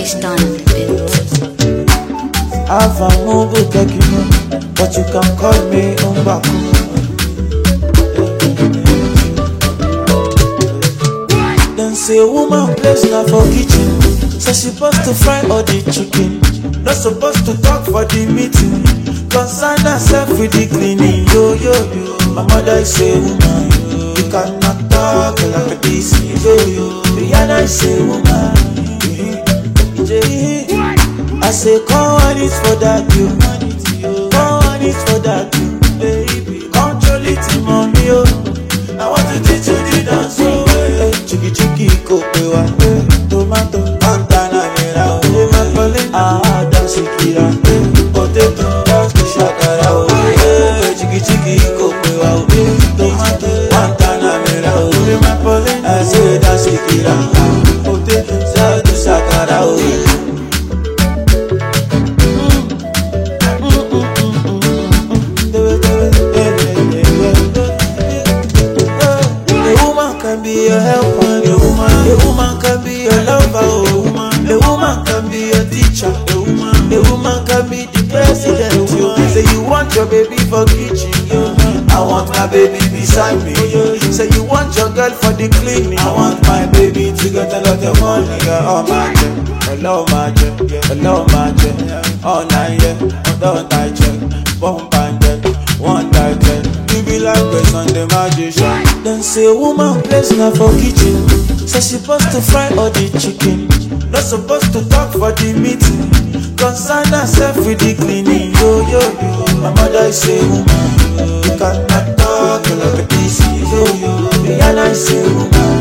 Tristan on the beat. Have a mobile tekino, but you can call me Umbaku. Then say woman place now for kitchen, so she supposed to fry all the chicken. Not supposed to talk for the meeting, concern herself with the cleaning. Yo yo yo, my mother is a woman. You cannot talk like this. Yo yo, Rihanna is a woman. I say come on it for that you, come on it for that you, baby. Control it mommy oh. I want to teach you the dance oh. Chiki chiki kopewa, tomato, montana mera oh. Ah dance kira, potato, dance shakara oh. Chiki chiki kopewa, tomato, montana mera oh. I say dance kira, potato, dance shakara oh. Be a helper, a woman can be a lover, a woman can be a teacher, a woman can be the president. Say you want your baby for kitchen, I want my baby beside me. Say you want your girl for the cleaning, I want my baby to get a lot of money. Oh my God, hello my God, hello my God, all night, all night, bomb band, one night. Be like Grace on the magician. Then say woman place now for kitchen, so she supposed to fry all the chicken. Not supposed to talk for the meeting, concern herself with the cleaning. Yo yo yo, my mother is a woman. You cannot talk like this. Yo yo, Rihanna is a woman.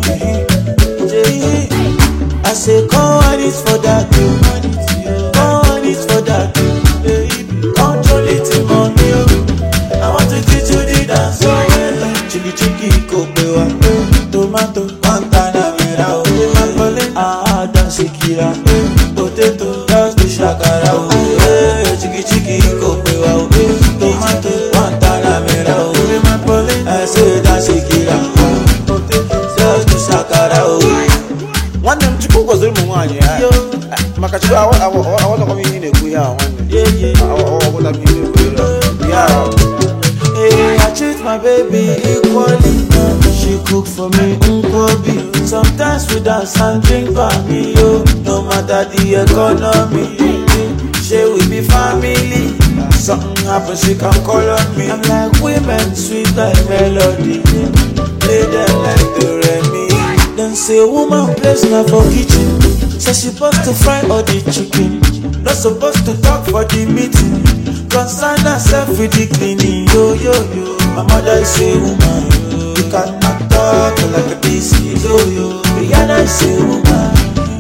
I say come on it for that you, come on it for that you, baby. Control it mommy oh. I want to teach you the dance oh. Chiki chiki kopewa, tomato, montana mera oh. Ah dance kira, potato, dance shakara oh. Chiki chiki kopewa, tomato, montana mera oh. I say dance kira, potato, dance shakara oh. One them chiku was the money. Makachu, I want to come in a queer one. Yeah. I want to be in a yeah. Hey, I treat my baby equally. She cook for me unkobi. Sometimes we dance and drink for me, yo. No matter the economy, she will be family. Something happens, she can call on me. I'm like women, sweet like melody. Play them like the Remy. Then say woman place now for kitchen, so she supposed to fry all the chicken. Not supposed to talk for the meeting, concern herself with the cleaning. Yo yo yo, my mother is a woman. You cannot talk like this. Yo yo, Rihanna is a woman.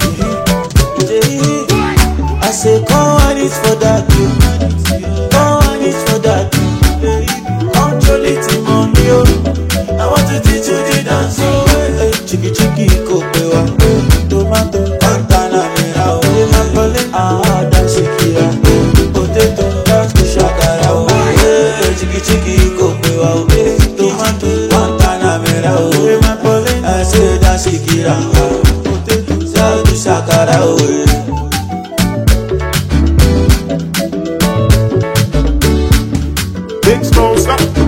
I say come on it for that you, come on it for that you, control it mommy oh. I want to teach you the dance oh. Chiki chiki kopewa, tomato, montana mera oh. Ah dance kira, potato, dance shakara oh. Chiki chiki kopewa, tomato, montana mera oh. I say dance kira, potato, dance shakara oh. Big Smoke, stop.